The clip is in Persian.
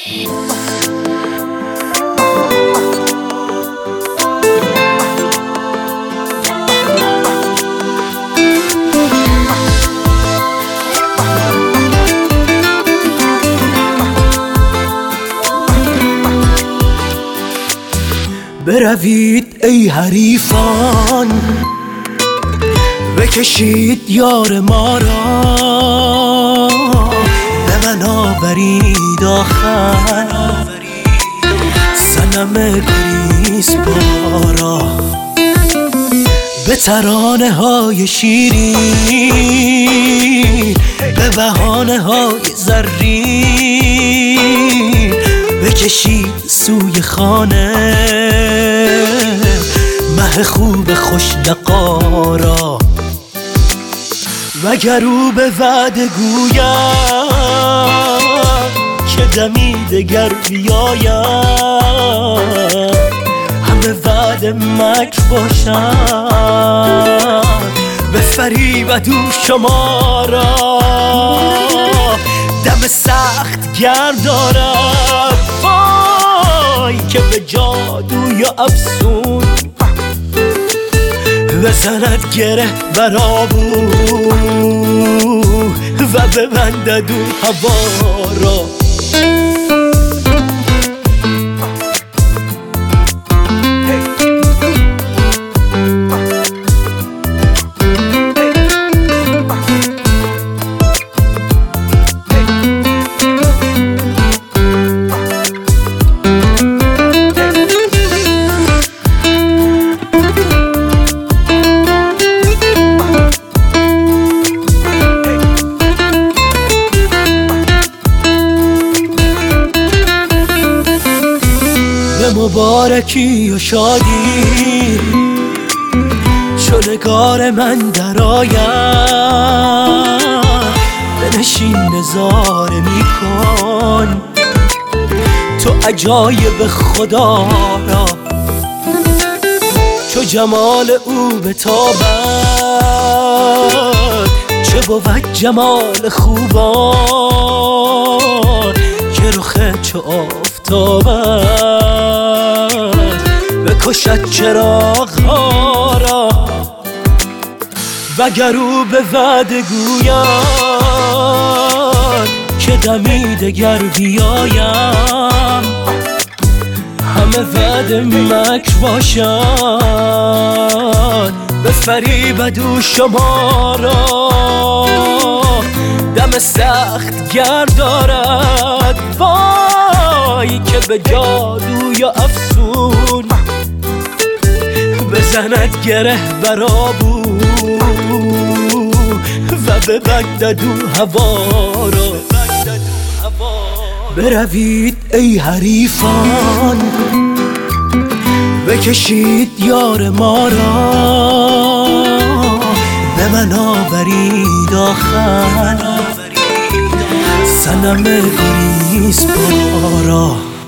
بروید ای حریفان، بکشید یار ما را، به من آورید آخر صنم گریز بارا. به ترانه های شیرین، به بهانه های زرین، بکشید سوی خانه مه خوب خوش نقارا. وگر او به وعده گوید که دمی دگر بیاید، همه وعده مکر باشد، به فریبد او شما را. دم سخت گرم دارد وای که به جادوی افسون بزند گره بر آبو و ببندد او هوا را. مبارکی و شادی چو نگار من در آید، بنشین نظاره می کن تو عجایب خدا را. چو جمال او بتابد چه بود جمال خوبان، که رخ چو آفتابد بکشد چراغ ها را. وگر او به وعده گوید که دمی دگر بیایم، همه وعده مکر باشد، به فریبد او شما را. دم سخت گرد دارد وای که به جادوی افسون بزند گره بر آبو و ببندد او هوا را. بروید ای حریفان، بکشید یار ما را، به من آورید آخر صنم گریز بارا.